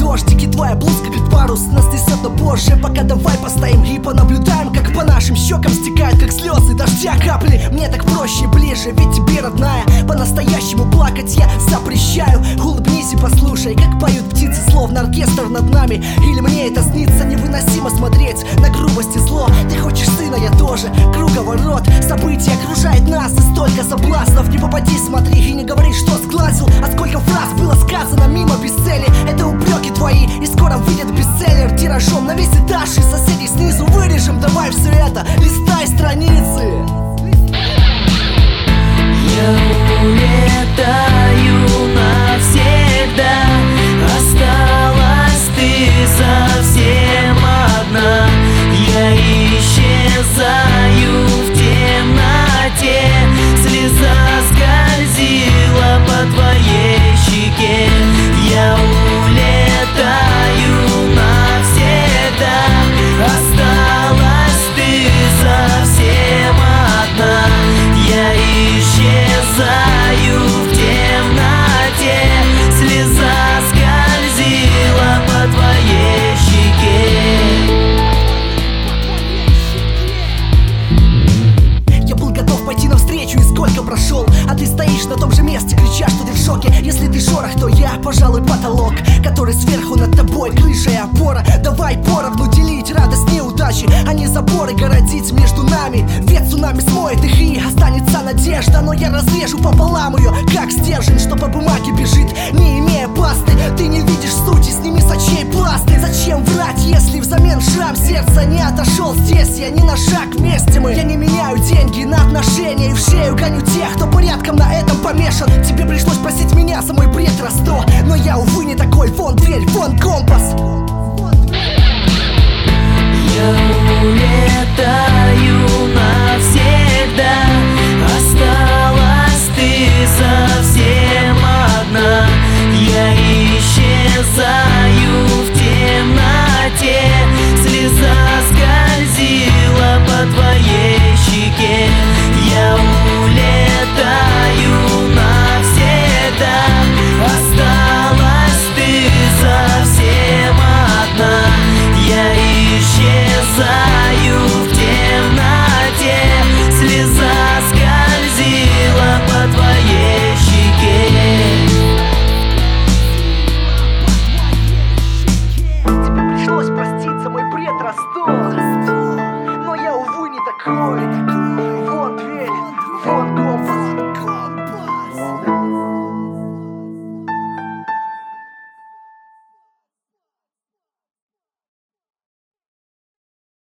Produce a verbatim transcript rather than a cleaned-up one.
дождик, и твоя блузка как парус нас несет, но позже. Пока давай постоим и понаблюдаем, как по нашим щекам стекают, как слезы дождя капли. Мне так проще и ближе, ведь тебе, родная, по-настоящему плакать я запрещаю. Улыбнись и послушай, как поют птицы, словно оркестр над нами. Или мне это снится, невыносимо смотреть на грубость и зло. Ты хочешь сына, я тоже, круговорот. События окружает нас, и столько соблазнов. Не попади, смотри и не говори, что сглазил. А сколько фраз было сказано мимо без цели. Это упреки твои, и скоро выйдет бестселлер тиражом на весь этаж, и соседей снизу вырежем. Давай все это, листай страницы. Я улетаю навсегда, осталась ты совсем одна. Я исчезаю в темноте, слеза скользила по твоей щеке. Я улетаю навсегда, осталась ты совсем одна. Я исчезаю в темноте, слеза скользила по твоей щеке. Я был готов пойти навстречу, и сколько прошел, а ты стоишь на том же месте, крича, что ты в шоке. Если ты шорох, то я, пожалуй, потолок, который сверху над тобой, крыша и опора. Давай поровну делить радость неудачи, а не заборы городить между нами. Ведь цунами смоет их, и останется надежда. Но я разрежу пополам ее, как стержень, что по бумаге бежит, не имея пасты. Ты не видишь сути, сними с очей пласты. Зачем врать, если взамен шрам сердца не отошел здесь? Я не на шаг вместе мы. Я не меняю деньги на отношения, и в шею гоню тех, кто порядком на этом помешан. Тебе пришлось просить меня за мой бред раз сто, но я, увы, не такой. Вон дверь, вон компас. Я улетаю навсегда, осталась ты совсем одна. Я исчезаю в темноте, слеза скользила по твоей щеке. Я улетаю навсегда, осталась ты совсем одна. Я исчезаю в темноте, слеза скользила по твоей щеке. Тебе пришлось проститься, мой бред растол, но я, увы, не такой.